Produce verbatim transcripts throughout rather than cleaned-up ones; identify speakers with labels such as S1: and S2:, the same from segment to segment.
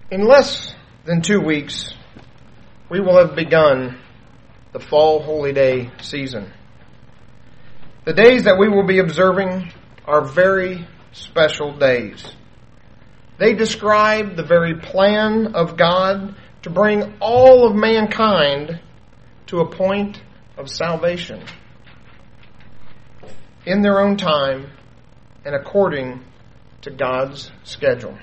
S1: In less than two weeks, we will have begun the fall holy day season. The days that we will be observing are very special days. They describe the very plan of God to bring all of mankind to a point of salvation in their own time and according to God's schedule.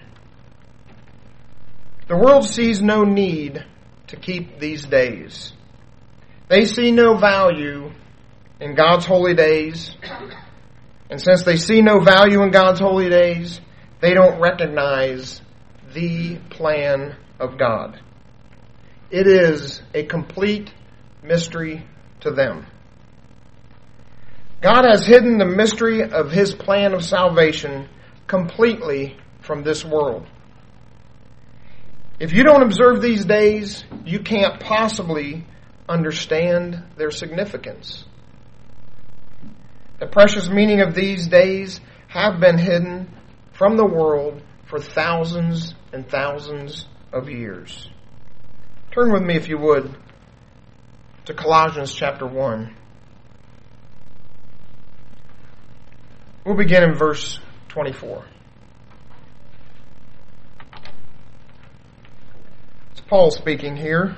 S1: The world sees no need to keep these days. They see no value in God's holy days. And since they see no value in God's holy days, they don't recognize the plan of God. It is a complete mystery to them. God has hidden the mystery of His plan of salvation completely from this world. If you don't observe these days, you can't possibly understand their significance. The precious meaning of these days have been hidden from the world for thousands and thousands of years. Turn with me, if you would, to Colossians chapter one. We'll begin in verse twenty-four. It's Paul speaking here.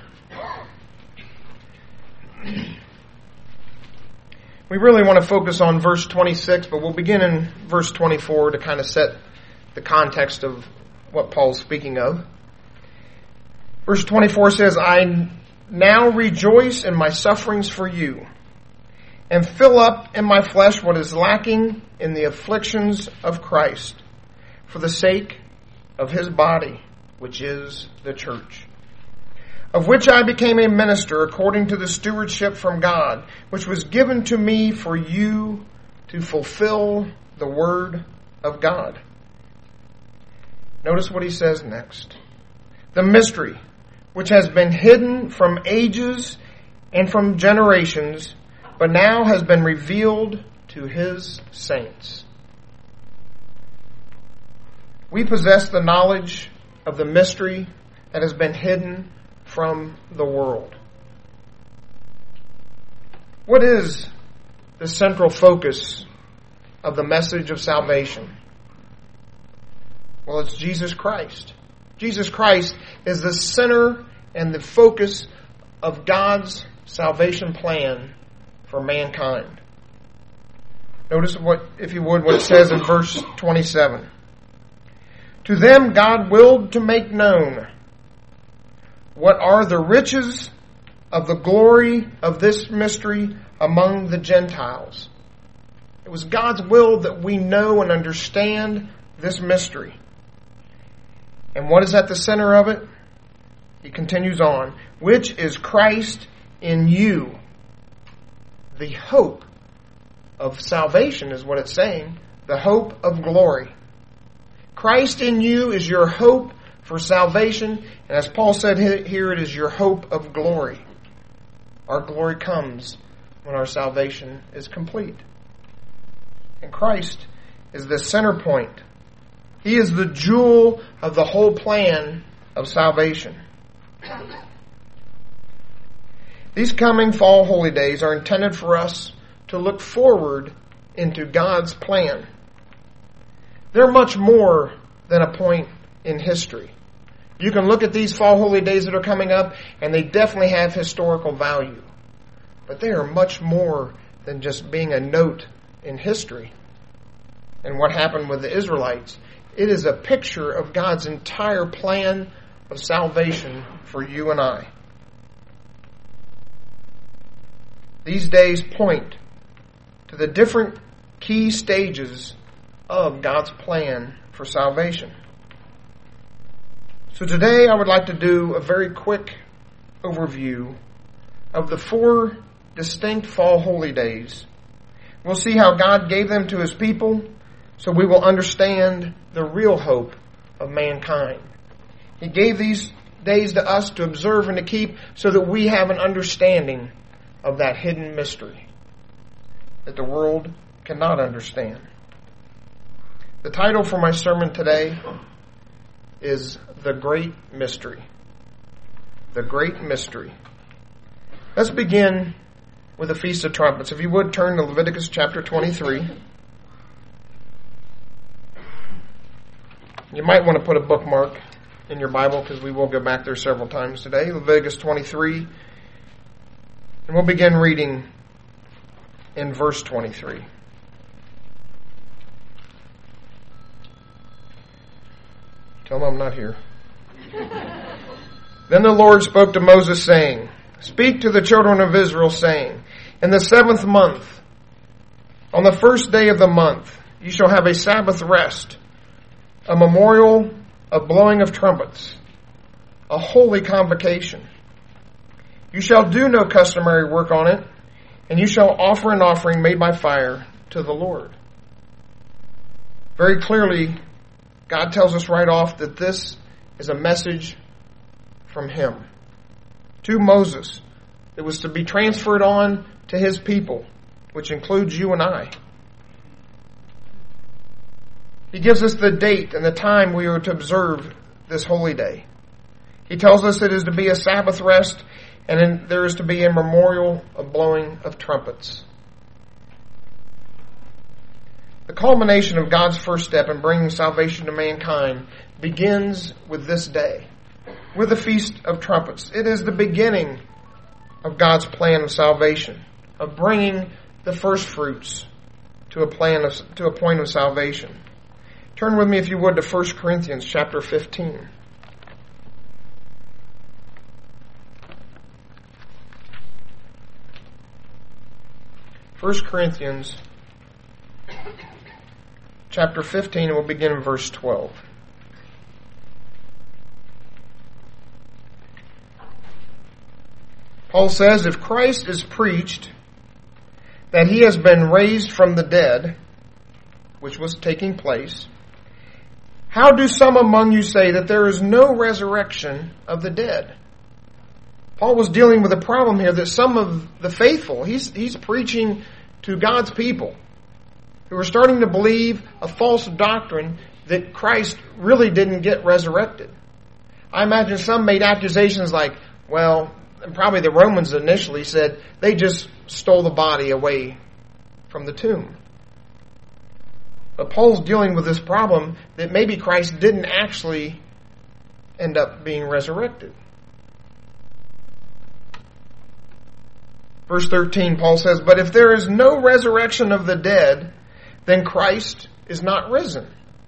S1: We really want to focus on verse twenty-six, but we'll begin in verse twenty-four to kind of set the context of what Paul's speaking of. Verse twenty-four says, I now rejoice in my sufferings for you, and fill up in my flesh what is lacking in the afflictions of Christ, for the sake of His body, which is the church, of which I became a minister according to the stewardship from God, which was given to me for you to fulfill the word of God. Notice what he says next. The mystery, which has been hidden from ages and from generations, but now has been revealed to His saints. We possess the knowledge of the mystery that has been hidden from the world. What is the central focus of the message of salvation? Well, it's Jesus Christ. Jesus Christ is the center and the focus of God's salvation plan for mankind. Notice what, if you would, what it says in verse twenty-seven. To them God willed to make known what are the riches of the glory of this mystery among the Gentiles. It was God's will that we know and understand this mystery. And what is at the center of it? He continues on, which is Christ in you, the hope of salvation is what it's saying, the hope of glory. Christ in you is your hope for salvation, and as Paul said here, it is your hope of glory. Our glory comes when our salvation is complete. And Christ is the center point. He is the jewel of the whole plan of salvation. These coming fall holy days are intended for us to look forward into God's plan. They're much more than a point in history. You can look at these fall holy days that are coming up, and they definitely have historical value. But they are much more than just being a note in history and what happened with the Israelites. It is a picture of God's entire plan of salvation for you and I. These days point to the different key stages of God's plan for salvation. So today I would like to do a very quick overview of the four distinct fall holy days. We'll see how God gave them to His people so we will understand the real hope of mankind. He gave these days to us to observe and to keep so that we have an understanding of that hidden mystery that the world cannot understand. The title for my sermon today is the great mystery. The great mystery. Let's begin with the Feast of Trumpets. If you would, turn to Leviticus chapter twenty-three. You might want to put a bookmark in your Bible because we will go back there several times today. Leviticus twenty-three. And we'll begin reading in verse twenty-three. Tell them I'm not here. Then the Lord spoke to Moses, saying, Speak to the children of Israel, saying, In the seventh month, on the first day of the month, you shall have a Sabbath rest, a memorial of blowing of trumpets, a holy convocation. You shall do no customary work on it, and you shall offer an offering made by fire to the Lord. Very clearly, God tells us right off that this is a message from Him to Moses. It was to be transferred on to His people, which includes you and I. He gives us the date and the time we are to observe this holy day. He tells us it is to be a Sabbath rest, and in, there is to be a memorial of blowing of trumpets. The culmination of God's first step in bringing salvation to mankind begins with this day, with the Feast of Trumpets. It is the beginning of God's plan of salvation, of bringing the first fruits to a plan of, to a point of salvation. Turn with me, if you would, to First Corinthians chapter fifteen. First Corinthians chapter fifteen, and we'll begin in verse twelve. Paul says, If Christ is preached that He has been raised from the dead, which was taking place, how do some among you say that there is no resurrection of the dead? Paul was dealing with a problem here that some of the faithful, he's, he's preaching to God's people who are starting to believe a false doctrine that Christ really didn't get resurrected. I imagine some made accusations like, well, and probably the Romans initially said they just stole the body away from the tomb. But Paul's dealing with this problem that maybe Christ didn't actually end up being resurrected. Verse thirteen, Paul says, But if there is no resurrection of the dead, then Christ is not risen.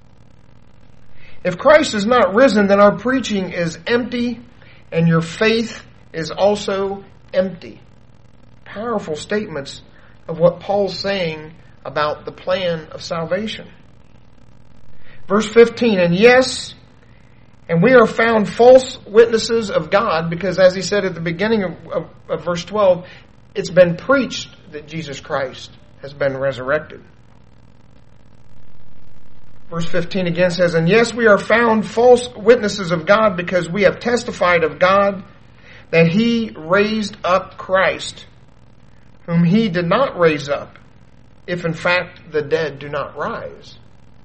S1: If Christ is not risen, then our preaching is empty, and your faith is also empty. Powerful statements of what Paul's saying about the plan of salvation. Verse fifteen, And yes, and we are found false witnesses of God, because as he said at the beginning of, of, of verse twelve, it's been preached that Jesus Christ has been resurrected. Verse fifteen again says, And yes, we are found false witnesses of God, because we have testified of God that He raised up Christ, whom He did not raise up, if in fact the dead do not rise.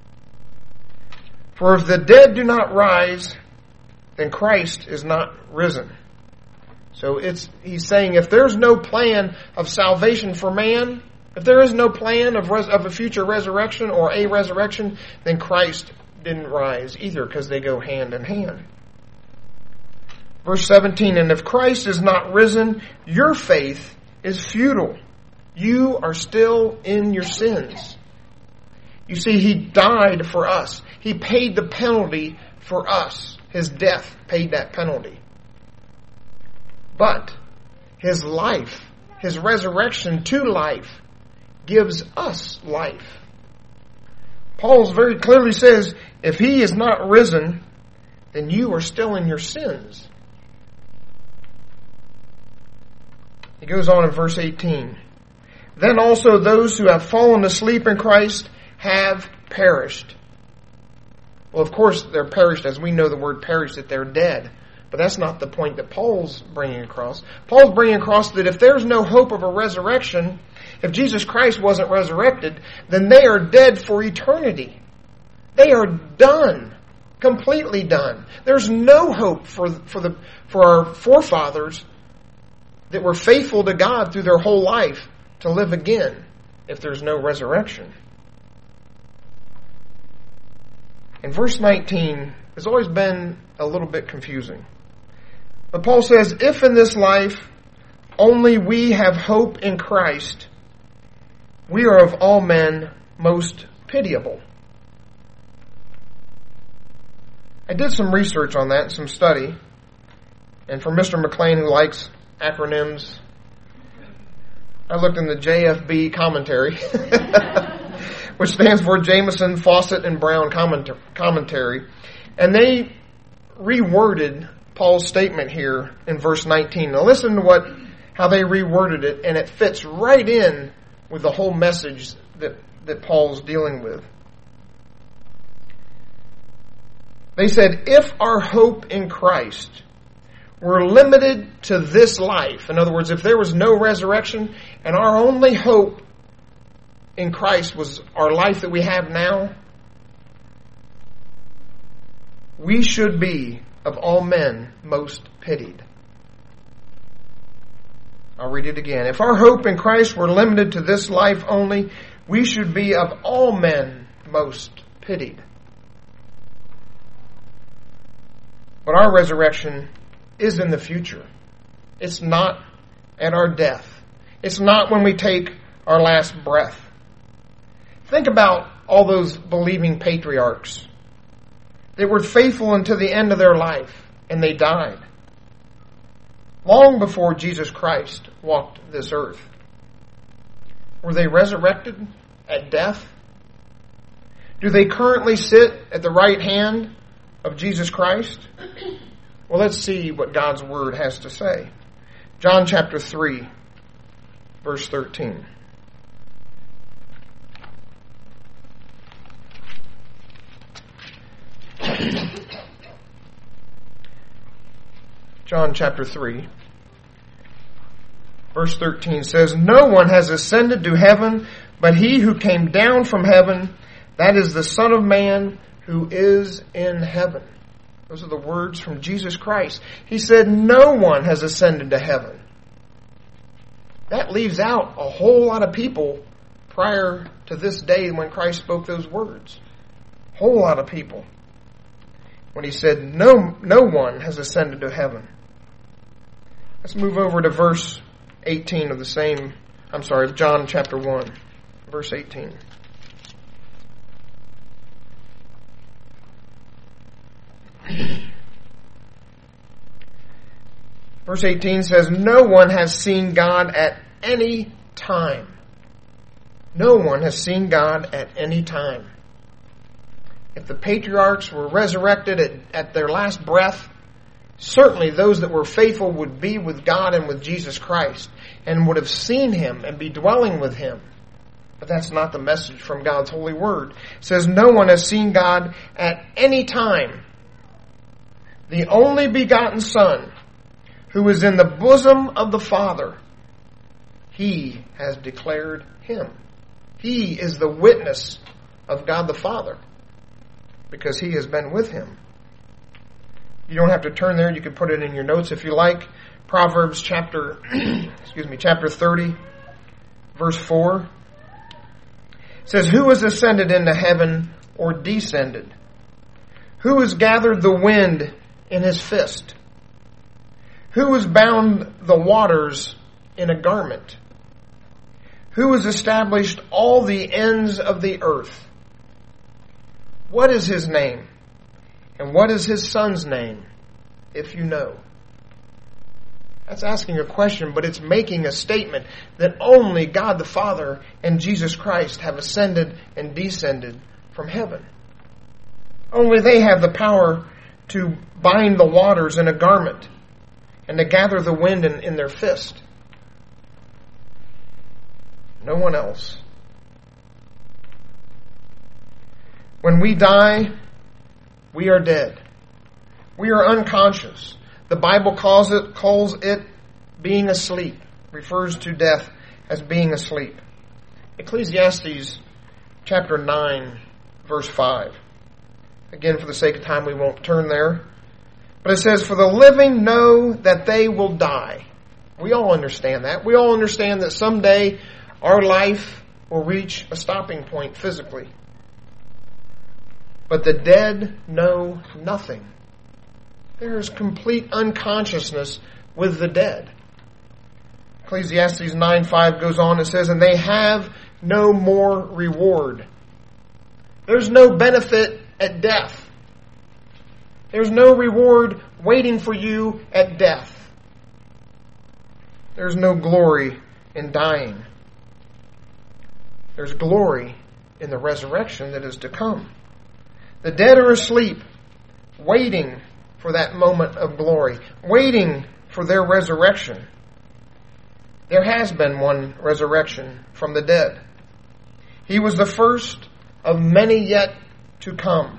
S1: For if the dead do not rise, then Christ is not risen. So it's he's saying if there's no plan of salvation for man, if there is no plan of res, of a future resurrection or a resurrection, then Christ didn't rise either, because they go hand in hand. Verse seventeen, And if Christ is not risen, your faith is futile. You are still in your sins. You see, He died for us. He paid the penalty for us. His death paid that penalty. But His life, His resurrection to life, gives us life. Paul very clearly says, if He is not risen, then you are still in your sins. He goes on in verse eighteen. Then also those who have fallen asleep in Christ have perished. Well, of course, they're perished as we know the word perished, that they're dead. But that's not the point that Paul's bringing across. Paul's bringing across that if there's no hope of a resurrection, if Jesus Christ wasn't resurrected, then they are dead for eternity. They are done. completely done. There's no hope for, for, the, for our forefathers that were faithful to God through their whole life to live again if there's no resurrection. And verse nineteen has always been a little bit confusing. But Paul says, if in this life only we have hope in Christ, we are of all men most pitiable. I did some research on that, some study. And for Mister McLean, who likes acronyms, I looked in the J F B commentary, which stands for Jameson, Fawcett, and Brown commentary. And they reworded Paul's statement here in verse nineteen. Now listen to what how they reworded it, and it fits right in with the whole message that, that Paul's dealing with. They said, if our hope in Christ were limited to this life, in other words, if there was no resurrection and our only hope in Christ was our life that we have now, we should be, of all men, most pitied. I'll read it again. If our hope in Christ were limited to this life only, we should be, of all men, most pitied. But our resurrection is in the future. It's not at our death. It's not when we take our last breath. Think about all those believing patriarchs that were faithful until the end of their life, and they died long before Jesus Christ walked this earth. Were they resurrected at death? Do they currently sit at the right hand of Jesus Christ? Well, let's see what God's Word has to say. John chapter three, verse thirteen. John chapter three, verse thirteen says, no one has ascended to heaven but he who came down from heaven, that is the Son of Man who is in heaven. Those are the words from Jesus Christ. He said no one has ascended to heaven. That leaves out a whole lot of people prior to this day when Christ spoke those words. A whole lot of people. When he said no, no one has ascended to heaven. Let's move over to verse eighteen of the same, I'm sorry, John chapter one, verse eighteen. Verse eighteen says, no one has seen God at any time. No one has seen God at any time. If the patriarchs were resurrected at, at their last breath, certainly those that were faithful would be with God and with Jesus Christ and would have seen Him and be dwelling with Him. But that's not the message from God's holy word. It says no one has seen God at any time. The only begotten Son, who is in the bosom of the Father, He has declared Him. He is the witness of God the Father, because He has been with Him. You don't have to turn there. You can put it in your notes if you like. Proverbs chapter, excuse me, chapter thirty, verse four. It says, who has ascended into heaven or descended? Who has gathered the wind in his fist? Who has bound the waters in a garment? Who has established all the ends of the earth? What is His name? And what is His Son's name, if you know? That's asking a question, but it's making a statement that only God the Father and Jesus Christ have ascended and descended from heaven. Only they have the power to bind the waters in a garment and to gather the wind in, in their fist. No one else. When we die, we are dead. We are unconscious. The Bible calls it calls it being asleep. Refers to death as being asleep. Ecclesiastes chapter nine, verse five. Again, for the sake of time, we won't turn there. But it says, for the living know that they will die. We all understand that. We all understand that someday our life will reach a stopping point physically. But the dead know nothing. There is complete unconsciousness with the dead. Ecclesiastes nine five goes on and says, and they have no more reward. There's no benefit at death. There's no reward waiting for you at death. There's no glory in dying. There's glory in the resurrection that is to come. The dead are asleep, waiting for that moment of glory, waiting for their resurrection. There has been one resurrection from the dead. He was the first of many yet to come.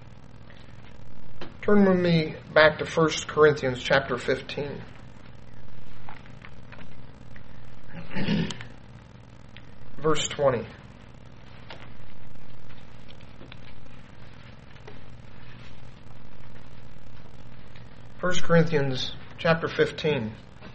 S1: Turn with me back to First Corinthians chapter fifteen. Verse twenty. First Corinthians chapter fifteen.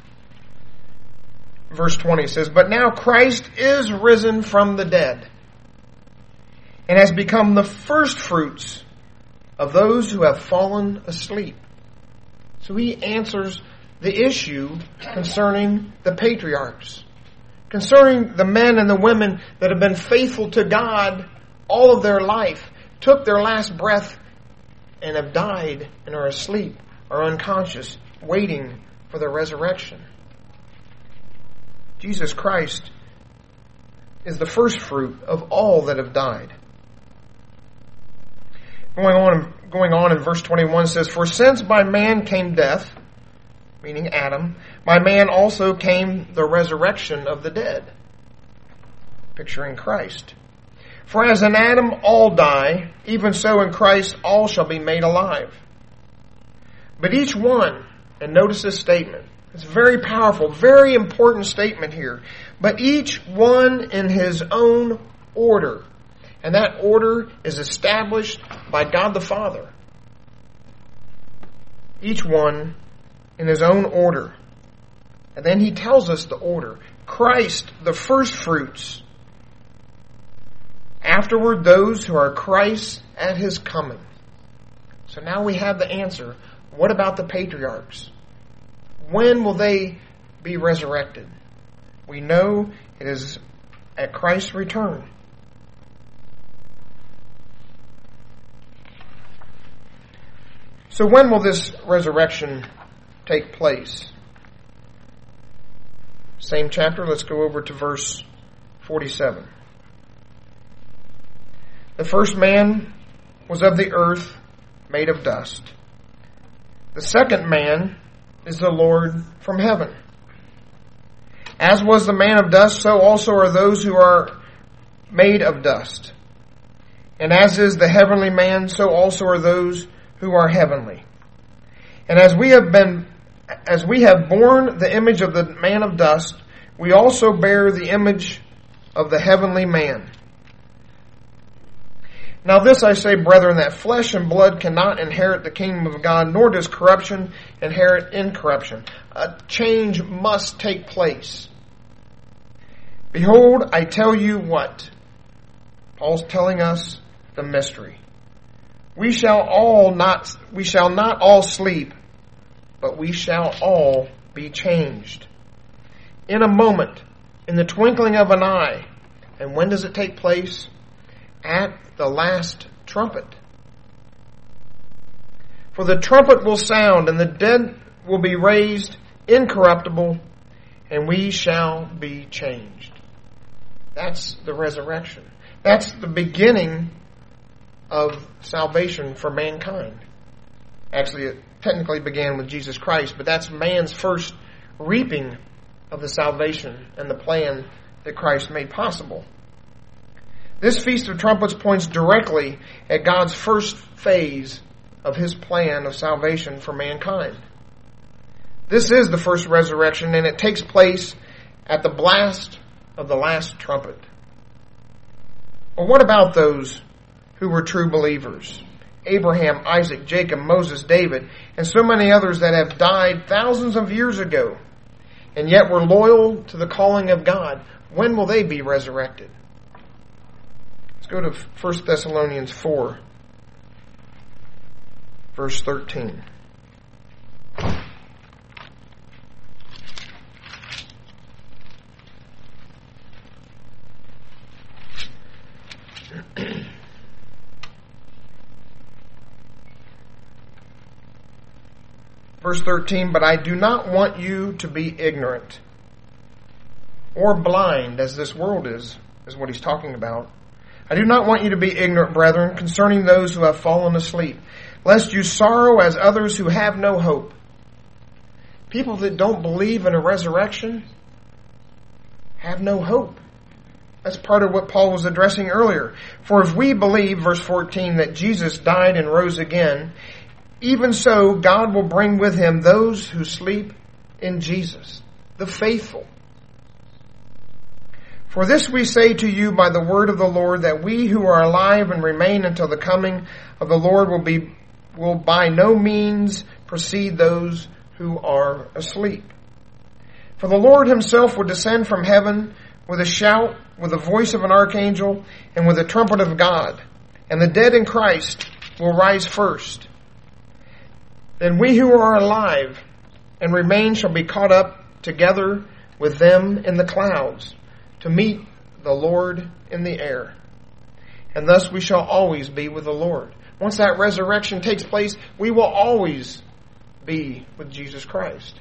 S1: Verse twenty says, but now Christ is risen from the dead and has become the firstfruits of those who have fallen asleep. So he answers the issue concerning the patriarchs, concerning the men and the women that have been faithful to God all of their life, took their last breath and have died and are asleep, are unconscious, waiting for the resurrection. Jesus Christ is the first fruit of all that have died. Going on, going on in verse twenty-one says, for since by man came death, meaning Adam, by man also came the resurrection of the dead, picturing Christ. For as in Adam all die, even so in Christ all shall be made alive. But each one, and notice this statement, it's a very powerful, very important statement here. But each one in his own order. And that order is established by God the Father. Each one in his own order. And then he tells us the order. Christ, the first fruits. Afterward, those who are Christ at his coming. So now we have the answer. What about the patriarchs? When will they be resurrected? We know it is at Christ's return. So when will this resurrection take place? Same chapter, let's go over to verse forty-seven. The first man was of the earth, made of dust. The second man is the Lord from heaven. As was the man of dust, so also are those who are made of dust. And as is the heavenly man, so also are those who are heavenly. And as we have been, as we have borne the image of the man of dust, we also bear the image of the heavenly man. Now this I say, brethren, that flesh and blood cannot inherit the kingdom of God, nor does corruption inherit incorruption. A change must take place. Behold, I tell you what? Paul's telling us the mystery. We shall all not, we shall not all sleep, but we shall all be changed. In a moment, in the twinkling of an eye. And when does it take place? At the last trumpet. For the trumpet will sound, and the dead will be raised incorruptible, and we shall be changed. That's the resurrection. That's the beginning of salvation for mankind. Actually, it technically began with Jesus Christ, but that's man's first reaping of the salvation and the plan that Christ made possible. This Feast of Trumpets points directly at God's first phase of his plan of salvation for mankind. This is the first resurrection, and it takes place at the blast of the last trumpet. Well, what about those who were true believers? Abraham, Isaac, Jacob, Moses, David, and so many others that have died thousands of years ago, and yet were loyal to the calling of God. When will they be resurrected? Let's go to First Thessalonians four, verse thirteen. Verse thirteen, but I do not want you to be ignorant or blind, as this world is, is what he's talking about. I do not want you to be ignorant, brethren, concerning those who have fallen asleep, lest you sorrow as others who have no hope. People that don't believe in a resurrection have no hope. That's part of what Paul was addressing earlier. For if we believe, verse fourteen, that Jesus died and rose again, even so God will bring with him those who sleep in Jesus, the faithful. For this we say to you by the word of the Lord, that we who are alive and remain until the coming of the Lord will be will by no means precede those who are asleep. For the Lord himself will descend from heaven with a shout, with the voice of an archangel, and with the trumpet of God, and the dead in Christ will rise first. Then we who are alive and remain shall be caught up together with them in the clouds to meet the Lord in the air. And thus we shall always be with the Lord. Once that resurrection takes place, we will always be with Jesus Christ.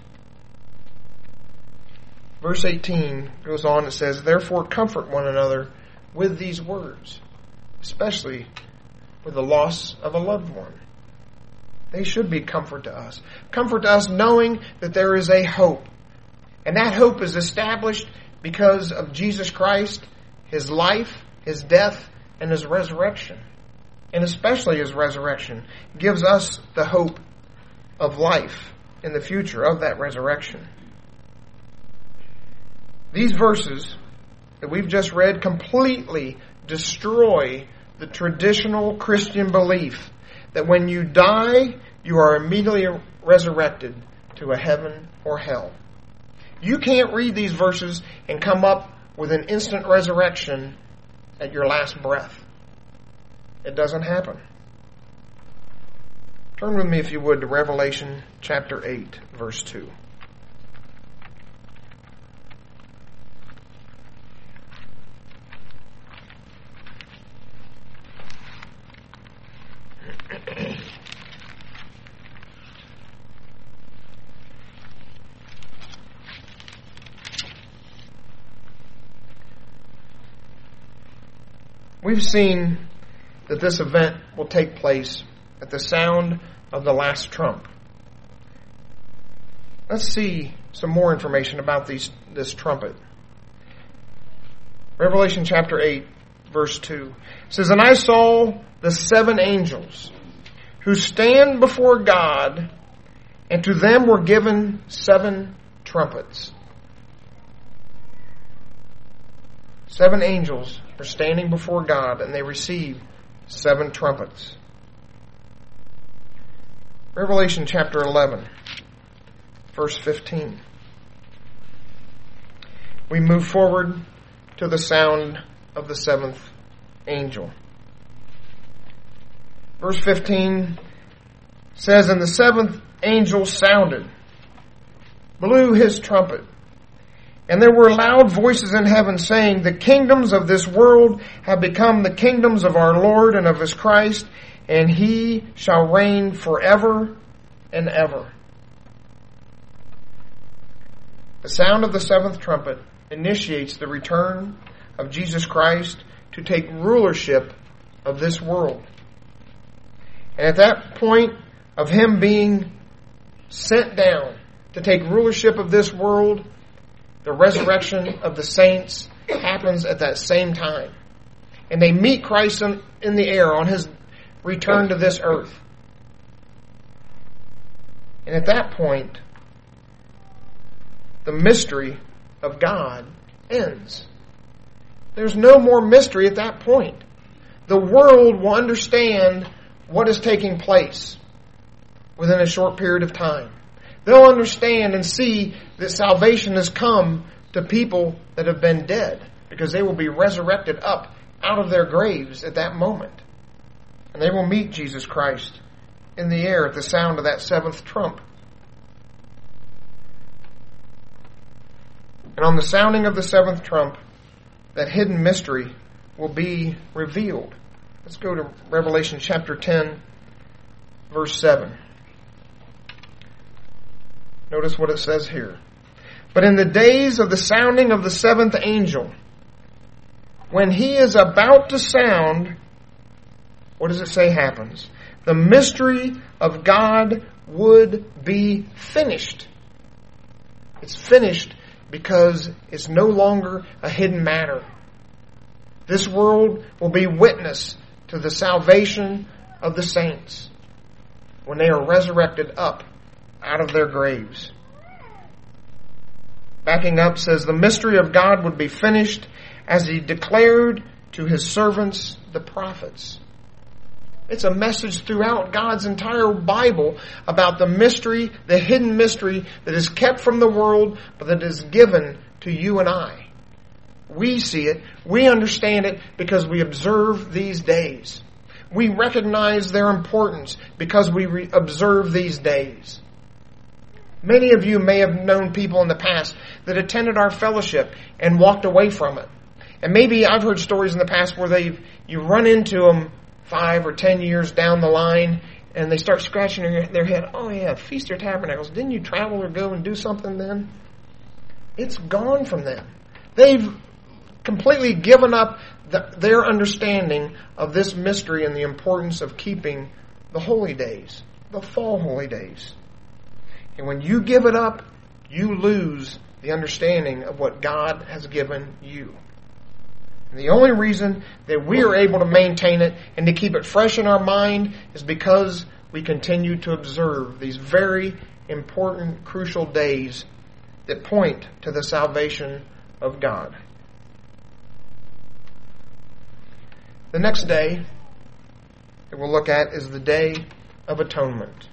S1: Verse eighteen goes on and says, therefore comfort one another with these words, especially with the loss of a loved one. They should be comfort to us. Comfort to us knowing that there is a hope. And that hope is established because of Jesus Christ, his life, his death, and his resurrection. And especially his resurrection gives us the hope of life in the future of that resurrection. These verses that we've just read completely destroy the traditional Christian belief that when you die, you are immediately resurrected to a heaven or hell. You can't read these verses and come up with an instant resurrection at your last breath. It doesn't happen. Turn with me, if you would, to Revelation chapter eight, verse two. We've seen that this event will take place at the sound of the last trump. Let's see some more information about these, this trumpet. Revelation chapter eight, verse two says, and I saw the seven angels who stand before God, and to them were given seven trumpets. Seven angels are standing before God, and they receive seven trumpets. Revelation chapter eleven, verse fifteen. We move forward to the sound of the seventh angel. Verse fifteen says, and the seventh angel sounded, blew his trumpet, and there were loud voices in heaven saying, the kingdoms of this world have become the kingdoms of our Lord and of his Christ, and he shall reign forever and ever. The sound of the seventh trumpet initiates the return of Jesus Christ to take rulership of this world. And at that point of him being sent down to take rulership of this world, the resurrection of the saints happens at that same time. And they meet Christ in, in the air on his return to this earth. And at that point, the mystery of God ends. There's no more mystery at that point. The world will understand what is taking place within a short period of time. They'll understand and see that salvation has come to people that have been dead, because they will be resurrected up out of their graves at that moment. And they will meet Jesus Christ in the air at the sound of that seventh trump. And on the sounding of the seventh trump, that hidden mystery will be revealed. Let's go to Revelation chapter ten, verse seven. Notice what it says here. But in the days of the sounding of the seventh angel, when he is about to sound, what does it say happens? The mystery of God would be finished. It's finished because it's no longer a hidden matter. This world will be witness to the salvation of the saints when they are resurrected up out of their graves. Backing up says, the mystery of God would be finished as he declared to his servants, the prophets. It's a message throughout God's entire Bible about the mystery, the hidden mystery that is kept from the world, but that is given to you and I. We see it, we understand it because we observe these days. We recognize their importance because we re- observe these days. Many of you may have known people in the past that attended our fellowship and walked away from it. And maybe I've heard stories in the past where they've you run into them five or ten years down the line and they start scratching their, their head. Oh yeah, Feast of Tabernacles. Didn't you travel or go and do something then? It's gone from them. They've completely given up the, their understanding of this mystery and the importance of keeping the holy days, the fall holy days. And when you give it up, you lose the understanding of what God has given you. And the only reason that we are able to maintain it and to keep it fresh in our mind is because we continue to observe these very important, crucial days that point to the salvation of God. The next day that we'll look at is the Day of Atonement.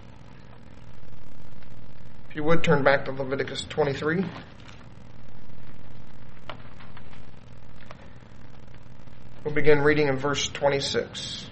S1: If you would, turn back to Leviticus twenty-three. We'll begin reading in verse twenty-six.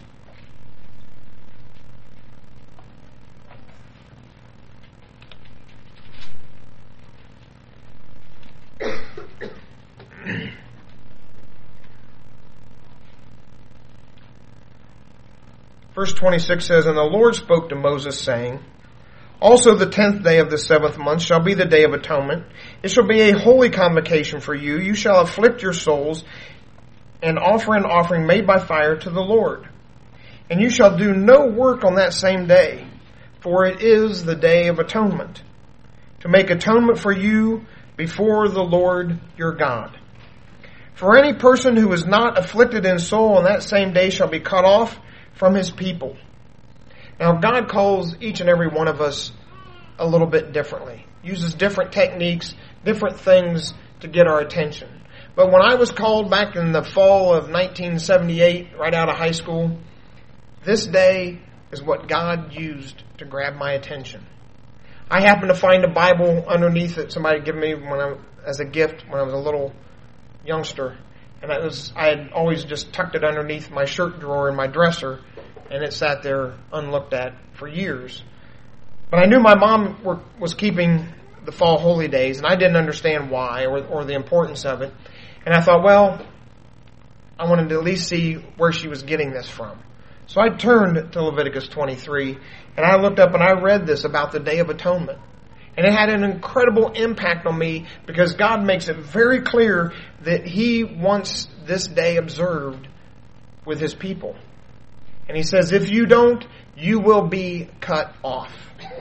S1: Verse twenty-six says, And the Lord spoke to Moses, saying, Also the tenth day of the seventh month shall be the Day of Atonement. It shall be a holy convocation for you. You shall afflict your souls and offer an offering made by fire to the Lord. And you shall do no work on that same day, for it is the Day of Atonement, to make atonement for you before the Lord your God. For any person who is not afflicted in soul on that same day shall be cut off from his people. Now, God calls each and every one of us a little bit differently. Uses different techniques, different things to get our attention. But when I was called back in the fall of nineteen seventy-eight, right out of high school, this day is what God used to grab my attention. I happened to find a Bible underneath that somebody gave me when I, as a gift when I was a little youngster. And I, was, I had always just tucked it underneath my shirt drawer in my dresser, and it sat there unlooked at for years. But I knew my mom were, was keeping the fall holy days, and I didn't understand why or, or the importance of it. And I thought, well, I wanted to at least see where she was getting this from. So I turned to Leviticus twenty-three, and I looked up and I read this about the Day of Atonement. And it had an incredible impact on me because God makes it very clear that He wants this day observed with His people. And He says, if you don't, you will be cut off.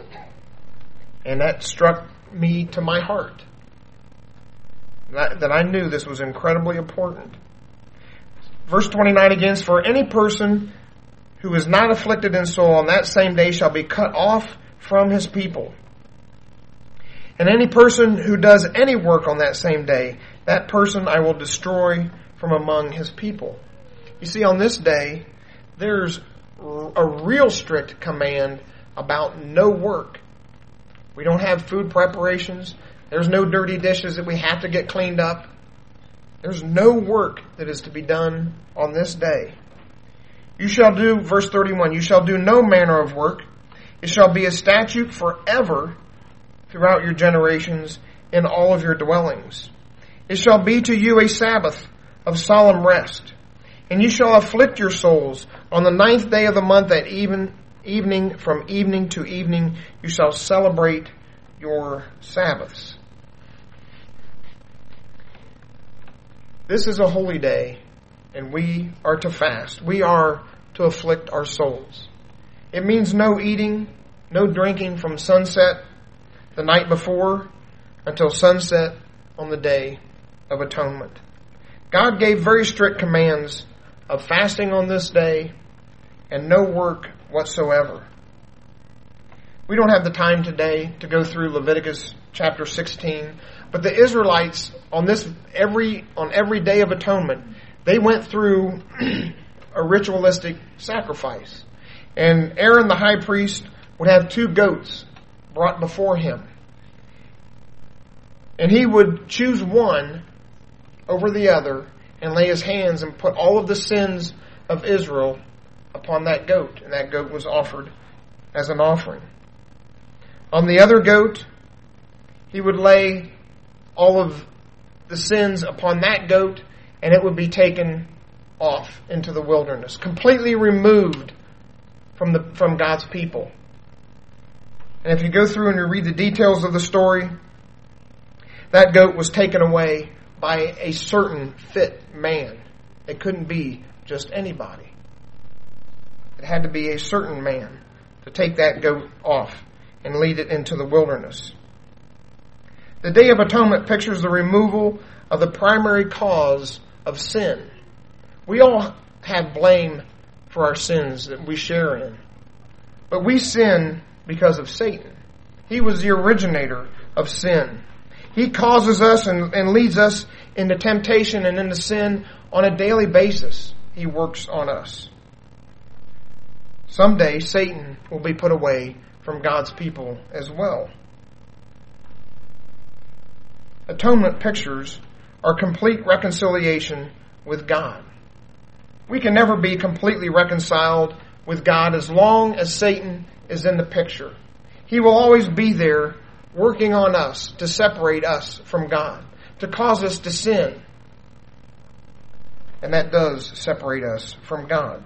S1: And that struck me to my heart. That, that I knew this was incredibly important. Verse twenty-nine again, For any person who is not afflicted in soul on that same day shall be cut off from his people. And any person who does any work on that same day, that person I will destroy from among his people. You see, on this day, there's a real strict command about no work. We don't have food preparations. There's no dirty dishes that we have to get cleaned up. There's no work that is to be done on this day. You shall do, verse thirty-one, you shall do no manner of work. It shall be a statute forever throughout your generations in all of your dwellings. It shall be to you a Sabbath of solemn rest. And you shall afflict your souls on the ninth day of the month at even, evening, from evening to evening, you shall celebrate your Sabbaths. This is a holy day, and we are to fast. We are to afflict our souls. It means no eating, no drinking from sunset the night before until sunset on the Day of Atonement. God gave very strict commands of fasting on this day and no work whatsoever. We don't have the time today to go through Leviticus chapter sixteen, but the Israelites on this every on every Day of Atonement, they went through a ritualistic sacrifice. And Aaron the high priest would have two goats brought before him. And he would choose one over the other and lay his hands and put all of the sins of Israel upon that goat. And that goat was offered as an offering. On the other goat, he would lay all of the sins upon that goat, and it would be taken off into the wilderness, completely removed from the from God's people. And if you go through and you read the details of the story, that goat was taken away by a certain fit man. It couldn't be just anybody. It had to be a certain man to take that goat off and lead it into the wilderness. The Day of Atonement pictures the removal of the primary cause of sin. We all have blame for our sins that we share in. But we sin because of Satan. He was the originator of sin. He causes us and, and leads us into temptation and into sin on a daily basis. He works on us. Someday Satan will be put away from God's people as well. Atonement pictures our complete reconciliation with God. We can never be completely reconciled with God as long as Satan is in the picture. He will always be there working on us to separate us from God, to cause us to sin. And that does separate us from God.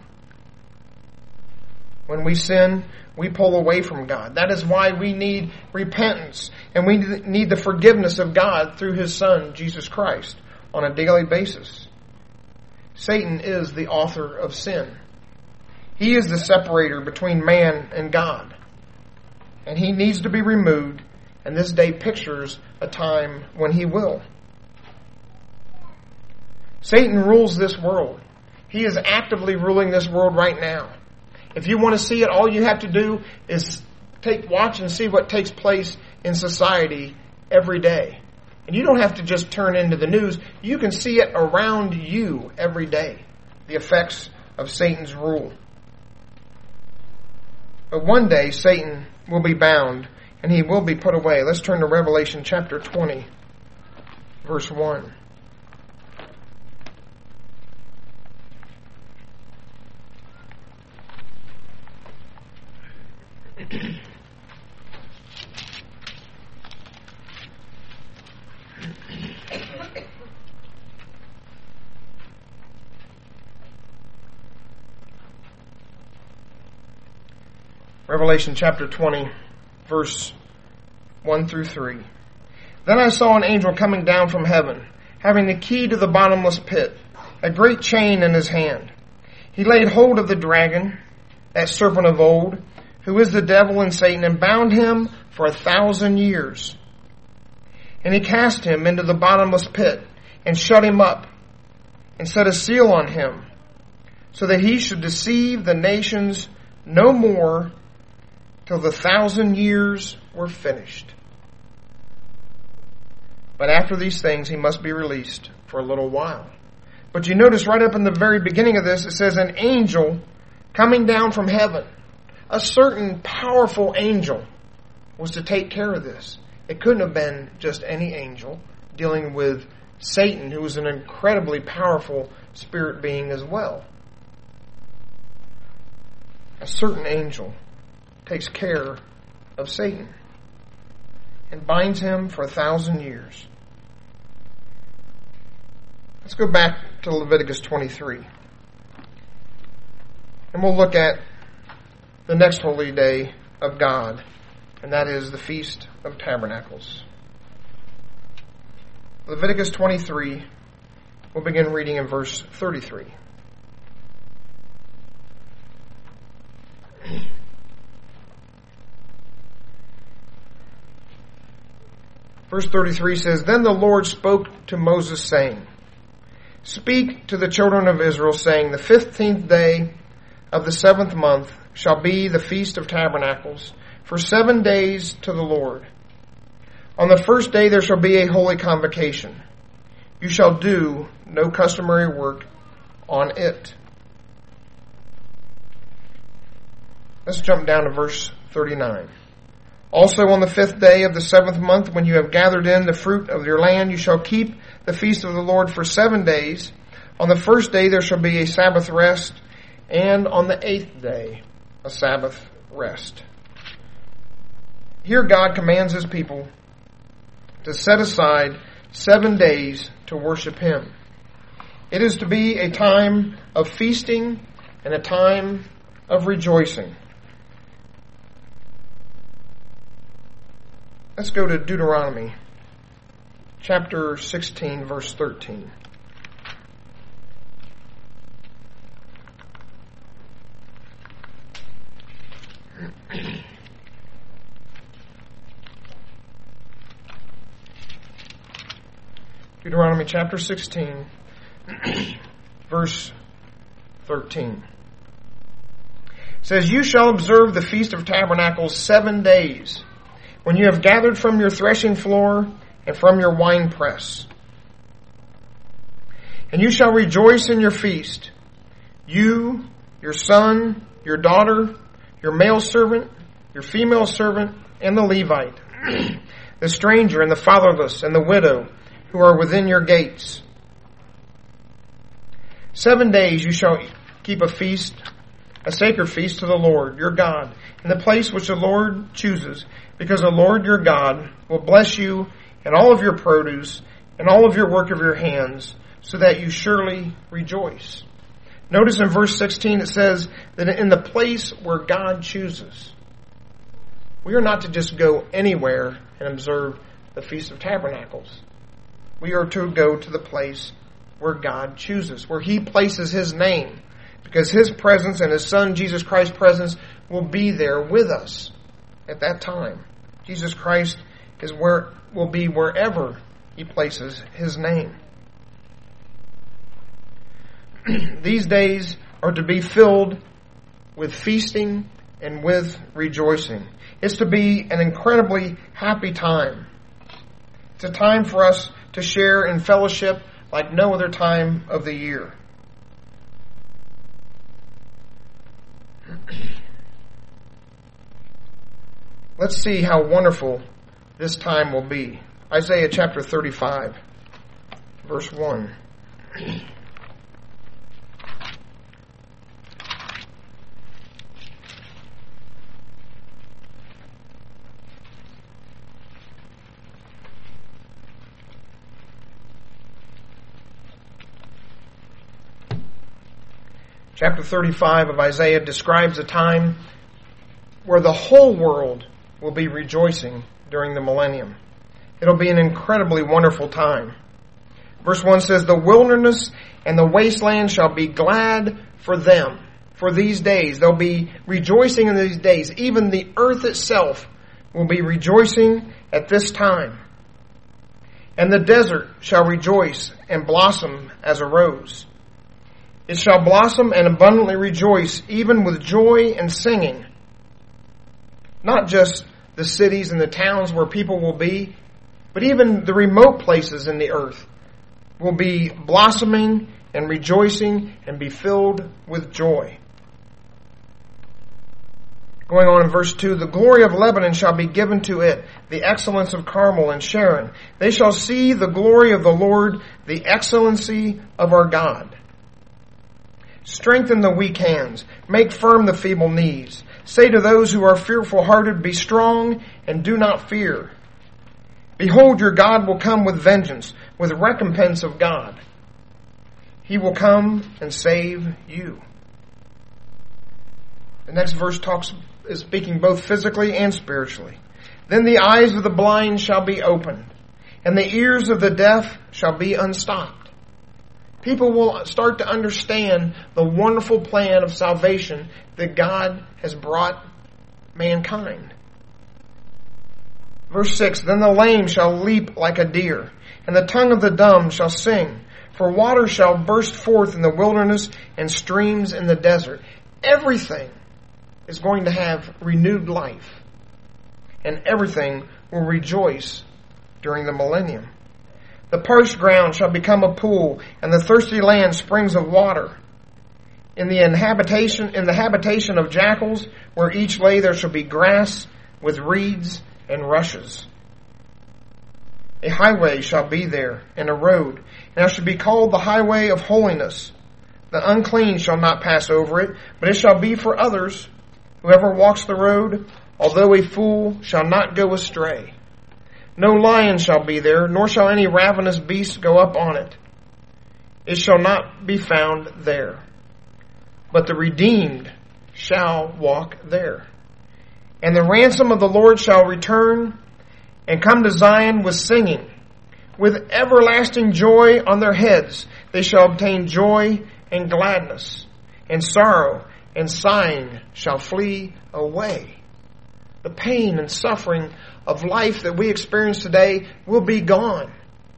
S1: When we sin, we pull away from God. That is why we need repentance, and we need the forgiveness of God through His Son, Jesus Christ, on a daily basis. Satan is the author of sin. He is the separator between man and God. And he needs to be removed, and this day pictures a time when he will. Satan rules this world. He is actively ruling this world right now. If you want to see it, all you have to do is take watch and see what takes place in society every day. And you don't have to just turn into the news. You can see it around you every day, the effects of Satan's rule. But one day Satan will be bound and he will be put away. Let's turn to Revelation chapter twenty, verse one. Revelation chapter twenty, verse one through three. Then I saw an angel coming down from heaven, having the key to the bottomless pit, a great chain in his hand. He laid hold of the dragon, that serpent of old, who is the devil and Satan, and bound him for a thousand years. And he cast him into the bottomless pit, and shut him up, and set a seal on him, so that he should deceive the nations no more till the thousand years were finished. But after these things he must be released for a little while. But you notice right up in the very beginning of this, it says, an angel coming down from heaven. A certain powerful angel was to take care of this. It couldn't have been just any angel dealing with Satan, who was an incredibly powerful spirit being as well. A certain angel takes care of Satan and binds him for a thousand years. Let's go back to Leviticus twenty-three. And we'll look at the next holy day of God, and that is the Feast of Tabernacles. Leviticus twenty-three, we'll begin reading in verse thirty-three. Verse thirty-three says, Then the Lord spoke to Moses, saying, Speak to the children of Israel, saying, The fifteenth day of the seventh month shall be the Feast of Tabernacles, for seven days to the Lord. On the first day there shall be a holy convocation. You shall do no customary work on it. Let's jump down to verse thirty-nine. Also on the fifth day of the seventh month, when you have gathered in the fruit of your land, you shall keep the feast of the Lord for seven days. On the first day there shall be a Sabbath rest, and on the eighth day a Sabbath rest. Here God commands His people to set aside seven days to worship Him. It is to be a time of feasting and a time of rejoicing. Let's go to Deuteronomy chapter sixteen, verse thirteen. Deuteronomy chapter sixteen, verse thirteen. It says, You shall observe the Feast of Tabernacles seven days, when you have gathered from your threshing floor and from your winepress. And you shall rejoice in your feast, you, your son, your daughter, your male servant, your female servant, and the Levite, the stranger and the fatherless and the widow who are within your gates. Seven days you shall keep a feast, a sacred feast to the Lord your God, in the place which the Lord chooses, because the Lord your God will bless you in all of your produce and all of your work of your hands, so that you surely rejoice. Notice in verse sixteen it says that in the place where God chooses. We are not to just go anywhere and observe the Feast of Tabernacles. We are to go to the place where God chooses, where He places His name, because His presence and His Son Jesus Christ's presence will be there with us at that time. Jesus Christ is where will be wherever He places His name. These days are to be filled with feasting and with rejoicing. It's to be an incredibly happy time. It's a time for us to share in fellowship like no other time of the year. Let's see how wonderful this time will be. Isaiah chapter thirty-five, verse one. Chapter thirty-five of Isaiah describes a time where the whole world will be rejoicing during the millennium. It'll be an incredibly wonderful time. Verse one says, The wilderness and the wasteland shall be glad for them. For these days, they'll be rejoicing in these days. Even the earth itself will be rejoicing at this time. And the desert shall rejoice and blossom as a rose. It shall blossom and abundantly rejoice, even with joy and singing. Not just the cities and the towns where people will be, but even the remote places in the earth will be blossoming and rejoicing and be filled with joy. Going on in verse two, the glory of Lebanon shall be given to it, the excellence of Carmel and Sharon. They shall see the glory of the Lord, the excellency of our God. Strengthen the weak hands, make firm the feeble knees. Say to those who are fearful-hearted, be strong and do not fear. Behold, your God will come with vengeance, with recompense of God. He will come and save you. The next verse talks is speaking both physically and spiritually. Then the eyes of the blind shall be opened, and the ears of the deaf shall be unstopped. People will start to understand the wonderful plan of salvation that God has brought mankind. Verse six, then the lame shall leap like a deer, and the tongue of the dumb shall sing. For water shall burst forth in the wilderness and streams in the desert. Everything is going to have renewed life, and everything will rejoice during the millennium. The parched ground shall become a pool, and the thirsty land springs of water. In the inhabitation, in the habitation of jackals, where each lay, there shall be grass with reeds and rushes. A highway shall be there, and a road, and it shall be called the highway of holiness. The unclean shall not pass over it, but it shall be for others. Whoever walks the road, although a fool, shall not go astray. No lion shall be there, nor shall any ravenous beast go up on it. It shall not be found there. But the redeemed shall walk there. And the ransom of the Lord shall return and come to Zion with singing. With everlasting joy on their heads they shall obtain joy and gladness, and sorrow and sighing shall flee away. The pain and suffering of life that we experience today will be gone.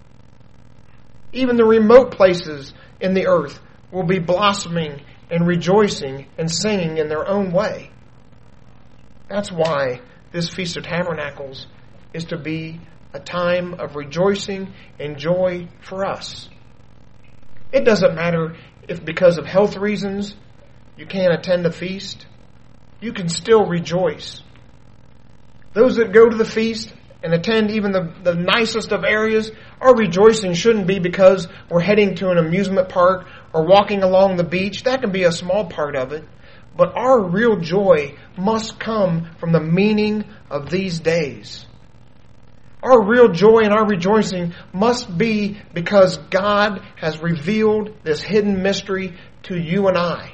S1: Even the remote places in the earth will be blossoming and rejoicing and singing in their own way. That's why this Feast of Tabernacles is to be a time of rejoicing and joy for us. It doesn't matter if because of health reasons you can't attend the feast. You can still rejoice. Those that go to the feast and attend even the, the nicest of areas, our rejoicing shouldn't be because we're heading to an amusement park or walking along the beach. That can be a small part of it. But our real joy must come from the meaning of these days. Our real joy and our rejoicing must be because God has revealed this hidden mystery to you and I.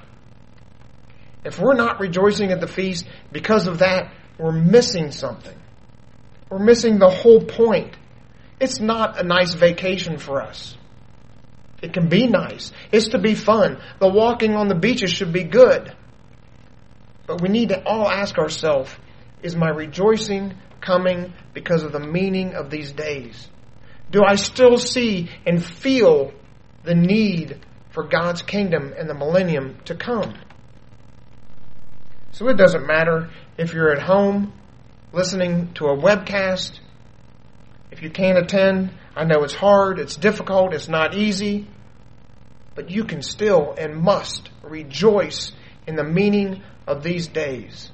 S1: If we're not rejoicing at the feast because of that, we're missing something. We're missing the whole point. It's not a nice vacation for us. It can be nice. It's to be fun. The walking on the beaches should be good. But we need to all ask ourselves, is my rejoicing coming because of the meaning of these days? Do I still see and feel the need for God's kingdom and the millennium to come? So it doesn't matter if you're at home listening to a webcast. If you can't attend, I know it's hard, it's difficult, it's not easy. But you can still and must rejoice in the meaning of these days.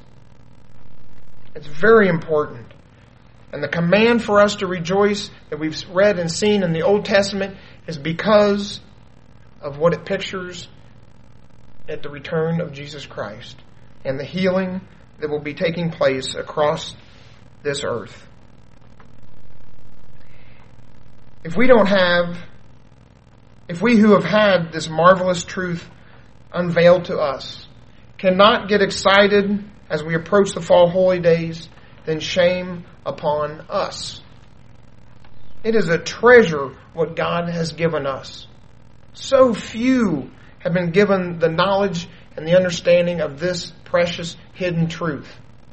S1: It's very important. And the command for us to rejoice that we've read and seen in the Old Testament is because of what it pictures at the return of Jesus Christ and the healing that will be taking place across this earth. If we don't have, if we who have had this marvelous truth unveiled to us cannot get excited as we approach the fall holy days, then shame upon us. It is a treasure what God has given us. So few have been given the knowledge and the understanding of this precious hidden truth.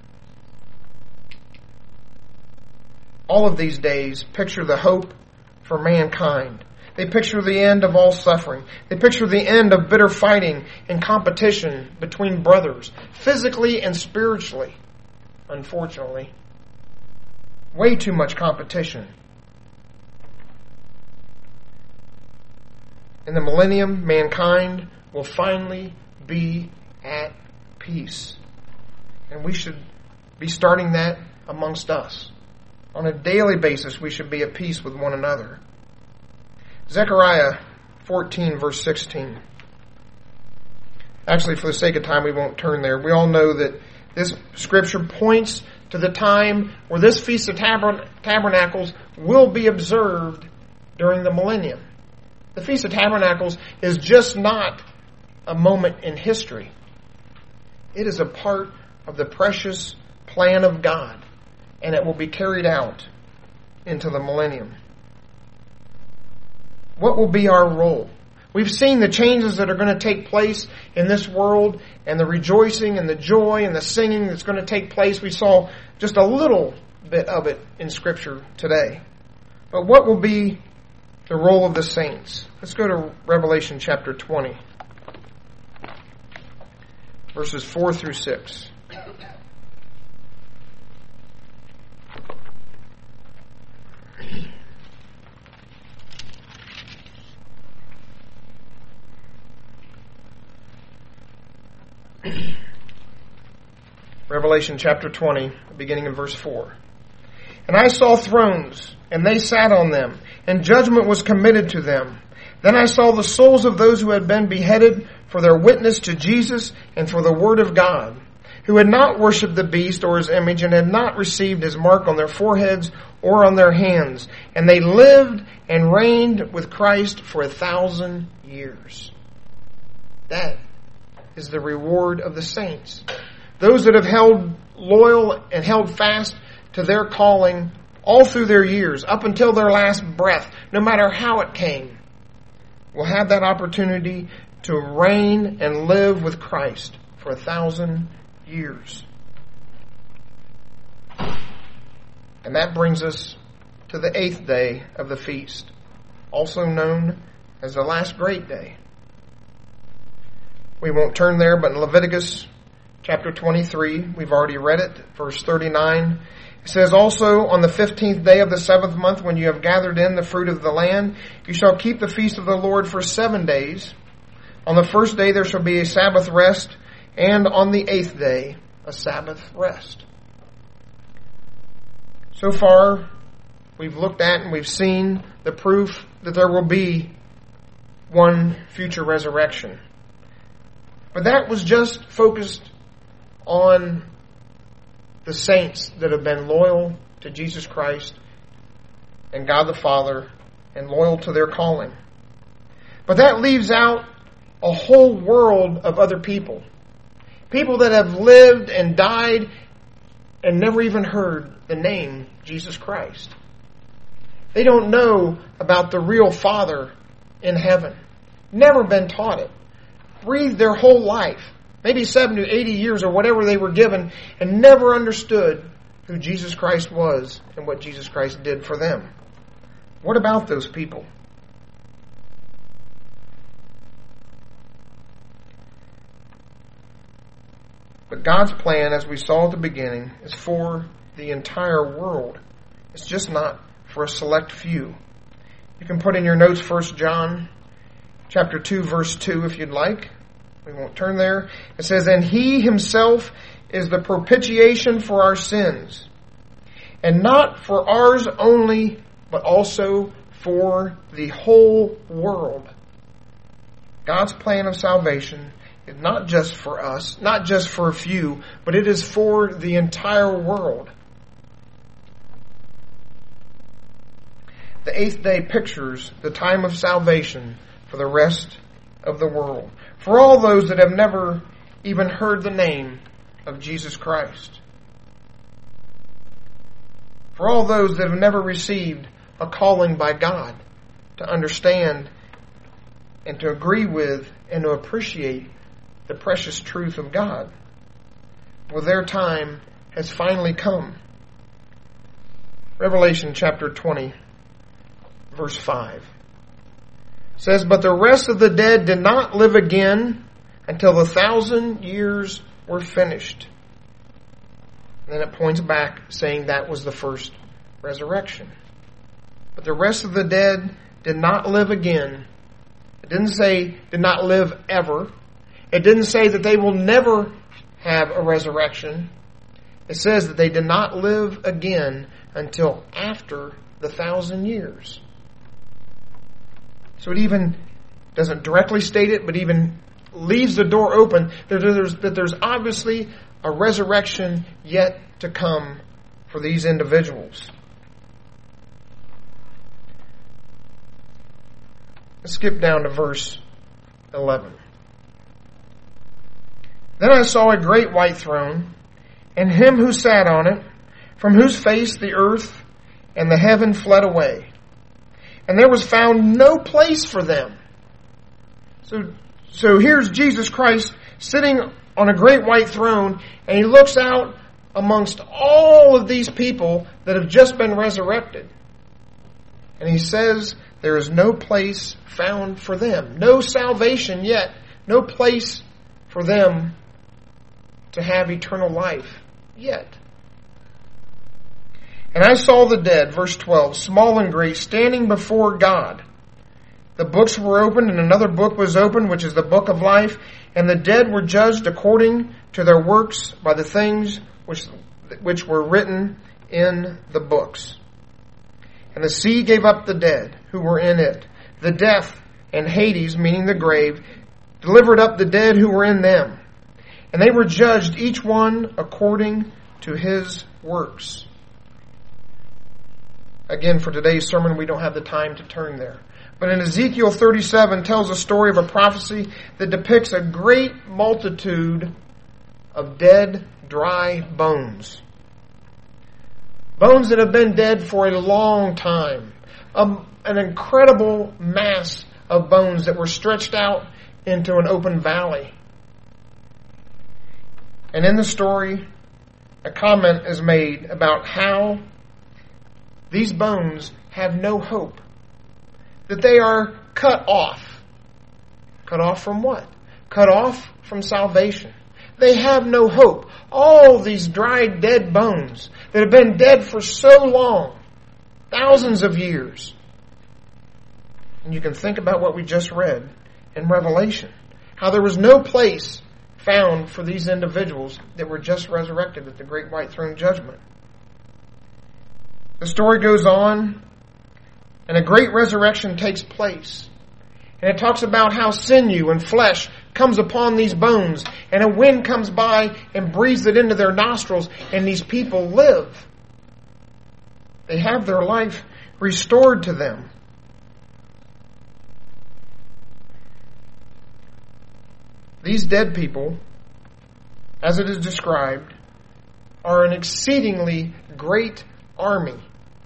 S1: All of these days picture the hope for mankind. They picture the end of all suffering. They picture the end of bitter fighting and competition between brothers, physically and spiritually, unfortunately. Way too much competition. In the millennium, mankind will finally be at peace. And we should be starting that amongst us. On a daily basis, we should be at peace with one another. Zechariah fourteen, verse sixteen. Actually, for the sake of time, we won't turn there. We all know that this scripture points to the time where this Feast of Tabern- Tabernacles will be observed during the millennium. The Feast of Tabernacles is just not a moment in history. It is a part of the precious plan of God, and it will be carried out into the millennium. What will be our role? We've seen the changes that are going to take place in this world, and the rejoicing and the joy and the singing that's going to take place. We saw just a little bit of it in Scripture today. But what will be the role of the saints? Let's go to Revelation chapter twenty, verses four through six. Revelation chapter twenty, beginning in verse four. And I saw thrones, and they sat on them, and judgment was committed to them. Then I saw the souls of those who had been beheaded for their witness to Jesus and for the word of God, who had not worshipped the beast or his image, and had not received his mark on their foreheads or on their hands. And they lived and reigned with Christ for a thousand years. That is the reward of the saints. Those that have held loyal and held fast to their calling all through their years, up until their last breath, no matter how it came, will have that opportunity to reign and live with Christ for a thousand years. And that brings us to the eighth day of the feast, also known as the last great day. We won't turn there, but in Leviticus chapter twenty-three, we've already read it, verse thirty-nine. It says, also on the fifteenth day of the seventh month, when you have gathered in the fruit of the land, you shall keep the feast of the Lord for seven days. On the first day there shall be a Sabbath rest, and on the eighth day a Sabbath rest. So far, we've looked at and we've seen the proof that there will be one future resurrection. But that was just focused on the saints that have been loyal to Jesus Christ and God the Father and loyal to their calling. But that leaves out a whole world of other people. People that have lived and died and never even heard the name Jesus Christ. They don't know about the real Father in heaven. Never been taught it. Breathed their whole life, maybe seventy, eighty years or whatever they were given, and never understood who Jesus Christ was and what Jesus Christ did for them. What about those people? But God's plan, as we saw at the beginning, is for the entire world. It's just not for a select few. You can put in your notes First John chapter two, verse two, if you'd like. We won't turn there. It says, and he himself is the propitiation for our sins, and not for ours only, but also for the whole world. God's plan of salvation is not just for us, not just for a few, but it is for the entire world. The eighth day pictures the time of salvation for the rest of the world. For all those that have never even heard the name of Jesus Christ. For all those that have never received a calling by God to understand and to agree with and to appreciate the precious truth of God. Well, their time has finally come. Revelation chapter twenty, verse five. Says, but the rest of the dead did not live again until the thousand years were finished. And then it points back saying that was the first resurrection. But the rest of the dead did not live again. It didn't say did not live ever. It didn't say that they will never have a resurrection. It says that they did not live again until after the thousand years. So it even doesn't directly state it, but even leaves the door open that there's, that there's obviously a resurrection yet to come for these individuals. Let's skip down to verse eleven. Then I saw a great white throne, and him who sat on it, from whose face the earth and the heaven fled away. And there was found no place for them. So, so here's Jesus Christ sitting on a great white throne, and he looks out amongst all of these people that have just been resurrected. And he says there is no place found for them. No salvation yet. No place for them to have eternal life yet. And I saw the dead, verse twelve, small and great, standing before God. The books were opened, and another book was opened, which is the book of life. And the dead were judged according to their works by the things which, which were written in the books. And the sea gave up the dead who were in it. The death and Hades, meaning the grave, delivered up the dead who were in them. And they were judged, each one according to his works. Again, for today's sermon, we don't have the time to turn there. But in Ezekiel thirty-seven tells a story of a prophecy that depicts a great multitude of dead, dry bones. Bones that have been dead for a long time. Um, an incredible mass of bones that were stretched out into an open valley. And in the story, a comment is made about how these bones have no hope. That they are cut off. Cut off from what? Cut off from salvation. They have no hope. All these dried, dead bones that have been dead for so long, thousands of years. And you can think about what we just read in Revelation. How there was no place found for these individuals that were just resurrected at the great white throne judgment. The story goes on, and a great resurrection takes place. And it talks about how sinew and flesh comes upon these bones, and a wind comes by and breathes it into their nostrils, and these people live. They have their life restored to them. These dead people, as it is described, are an exceedingly great army.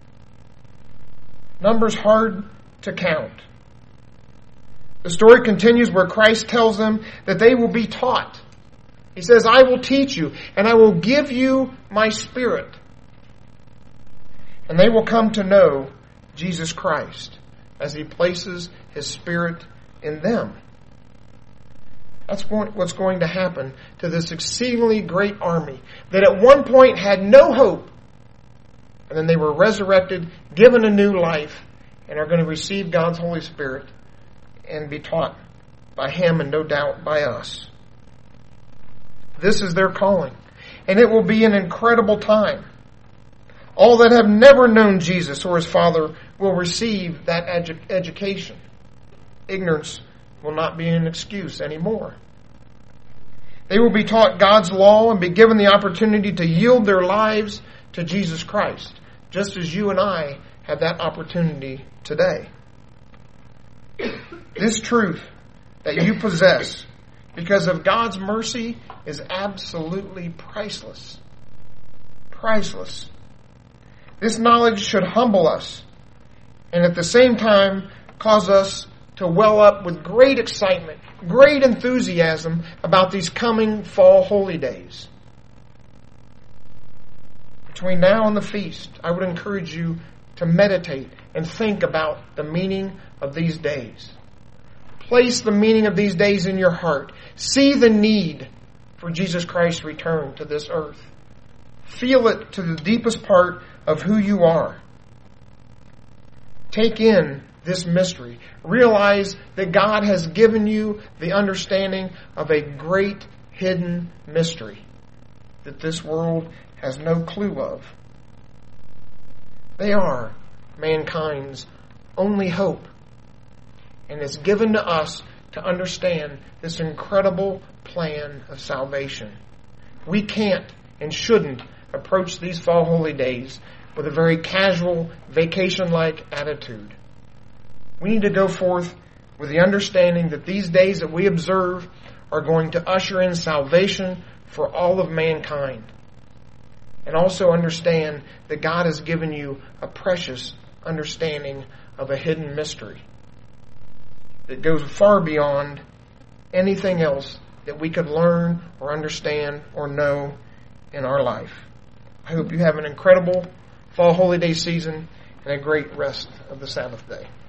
S1: Numbers hard to count. The story continues where Christ tells them that they will be taught. He says, I will teach you, and I will give you my Spirit. And they will come to know Jesus Christ as He places His Spirit in them. That's what's going to happen to this exceedingly great army that at one point had no hope, and then they were resurrected, given a new life, and are going to receive God's Holy Spirit and be taught by Him and no doubt by us. This is their calling, and it will be an incredible time. All that have never known Jesus or His Father will receive that edu- education. Ignorance will not be an excuse anymore. They will be taught God's law and be given the opportunity to yield their lives to Jesus Christ, just as you and I have that opportunity today. This truth that you possess because of God's mercy is absolutely priceless. Priceless. This knowledge should humble us and at the same time cause us to well up with great excitement, great enthusiasm about these coming fall holy days. Between now and the feast, I would encourage you to meditate and think about the meaning of these days. Place the meaning of these days in your heart. See the need for Jesus Christ's return to this earth. Feel it to the deepest part of who you are. Take in this mystery. Realize that God has given you the understanding of a great hidden mystery. that this world has no clue of. They are mankind's only hope. And it's given to us to understand this incredible plan of salvation. We can't and shouldn't approach these fall holy days with a very casual, vacation-like attitude. We need to go forth with the understanding that these days that we observe are going to usher in salvation for all of mankind. And also understand that God has given you a precious understanding of a hidden mystery that goes far beyond anything else that we could learn or understand or know in our life. I hope you have an incredible fall holy day season and a great rest of the Sabbath day.